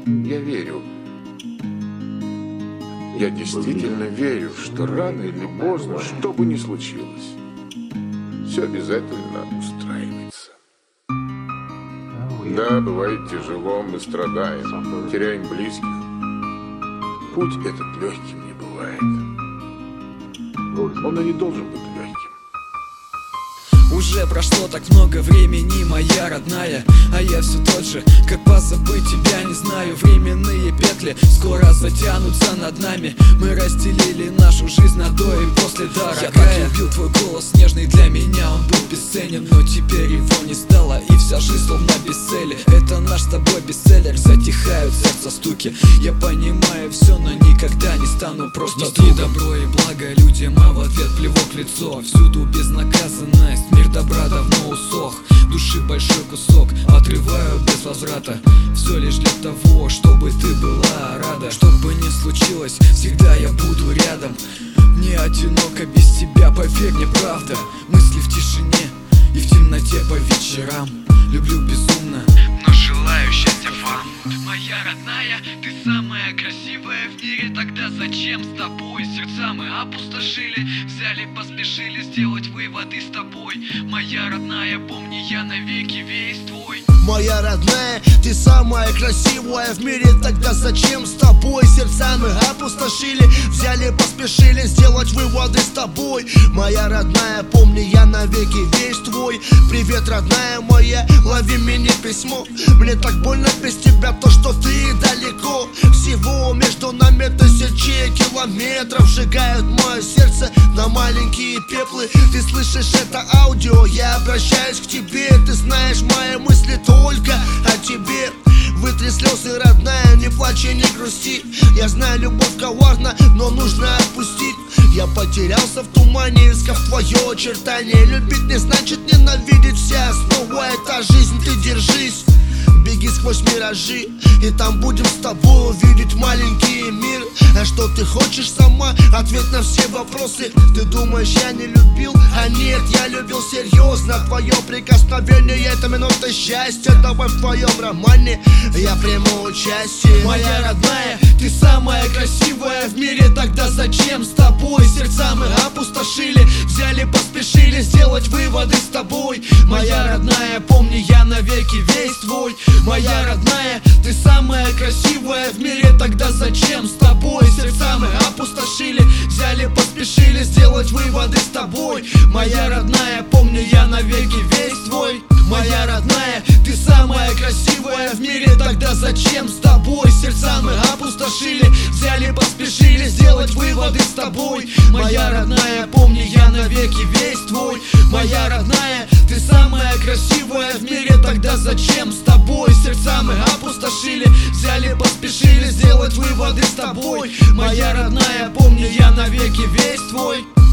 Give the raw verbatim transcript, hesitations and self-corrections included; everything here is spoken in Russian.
Я верю. Я действительно верю, что рано или поздно, что бы ни случилось, все обязательно устраивается. Да, бывает тяжело, мы страдаем, теряем близких. Путь этот легким не бывает. Он и не должен быть легким. Уже прошло так много времени, моя родная, а я все тот же, как позабыть тебя не знаю. Временные петли скоро затянутся над нами. Мы разделили нашу жизнь на до и после, дорогая. Я так любил твой голос нежный, для меня он был бесценен, но теперь его не стало, и вся жизнь словно без цели. Это наш с тобой бестселлер, затихают сердца стуки. Я понимаю все, но никогда не стану просто нести добро и благо людям, а в ответ плевок в лицо. Всюду безнаказанность, мир добра давно усох. Души большой кусок отрываю без возврата. Все лишь для того, чтобы ты была рада. Что бы ни случилось, всегда я буду рядом. Мне одиноко без тебя, поверь мне, правда. Мысли в тишине и в темноте по вечерам. Люблю безумно, но желаю счастья вам. Моя родная, ты самая красивая в мире. Тогда зачем с тобой сердца мы опустошили? Взяли, поспешили сделать выводы с тобой. Моя родная, помни, я навеки весь твой. Моя родная, ты самая красивая в мире. Тогда зачем с тобой сердца мы опустошили? Взяли, поспешили сделать выводы с тобой. Моя родная, помни, я навеки весь твой. Привет, родная моя, лови меня письмо. Мне так больно без тебя, то, что ты далеко. Всего между нами тысячи километров. Сжигают мое сердце на маленькие пеплы. Ты слышишь это аудио, я обращаюсь к тебе. Ты знаешь мои мысли только о тебе. Вытри слезы, родная, не плачь и не грусти. Я знаю, любовь коварна, но нужно отпустить. Я потерялся в тумане, искав твое очертание. Любить не значит ненавидеть, вся основа это жизнь. Ты держись, беги сквозь миражи, и там будем с тобой увидеть маленький мир. А что ты хочешь сама? Ответь на все вопросы. Ты думаешь, я не любил? А нет, я любил серьезно. Твое прикосновение — это минута счастья. Давай в твоем романе я приму участие. Моя родная, ты самая красивая в мире. Тогда зачем с тобой сердца мы опустошили? Взяли, поспешили сделать выводы с тобой. Моя родная, помни, я навеки весь твой. Моя родная, ты самая красивая в мире. Тогда зачем с тобой сердца мы опустошили? Взяли, поспешили сделать выводы с тобой. Моя родная, помни, я навеки весь твой. Моя родная, ты самая красивая в мире. Тогда зачем с тобой сердца мы опустошили? Взяли, поспешили сделать выводы с тобой. Моя родная, помни, я навеки весь твой. Моя родная, ты самая красивая в мире. Тогда зачем с тобой сердца мы опустошили? Взяли, поспешили сделать выводы с тобой. Моя родная, помни, я навеки весь твой.